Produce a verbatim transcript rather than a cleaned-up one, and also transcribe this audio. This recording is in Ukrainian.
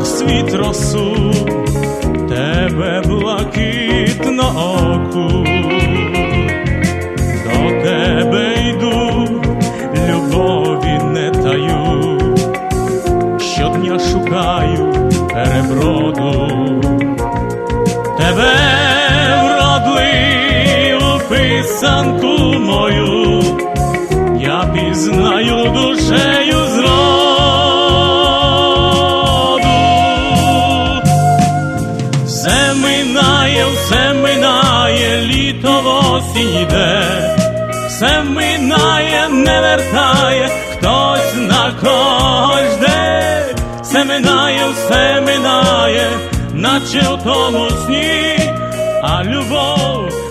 світ росу, тебе блакитно оку. До тебе йду, любові не таю, щодня шукаю переброду. Тебе вродливу писанку мою я пізнаю душею зроду. Все минає, все минає, літо в осінь йде, все минає, не вертає, хтось на когось жде. Все минає, все минає, наче в тому сні, а любов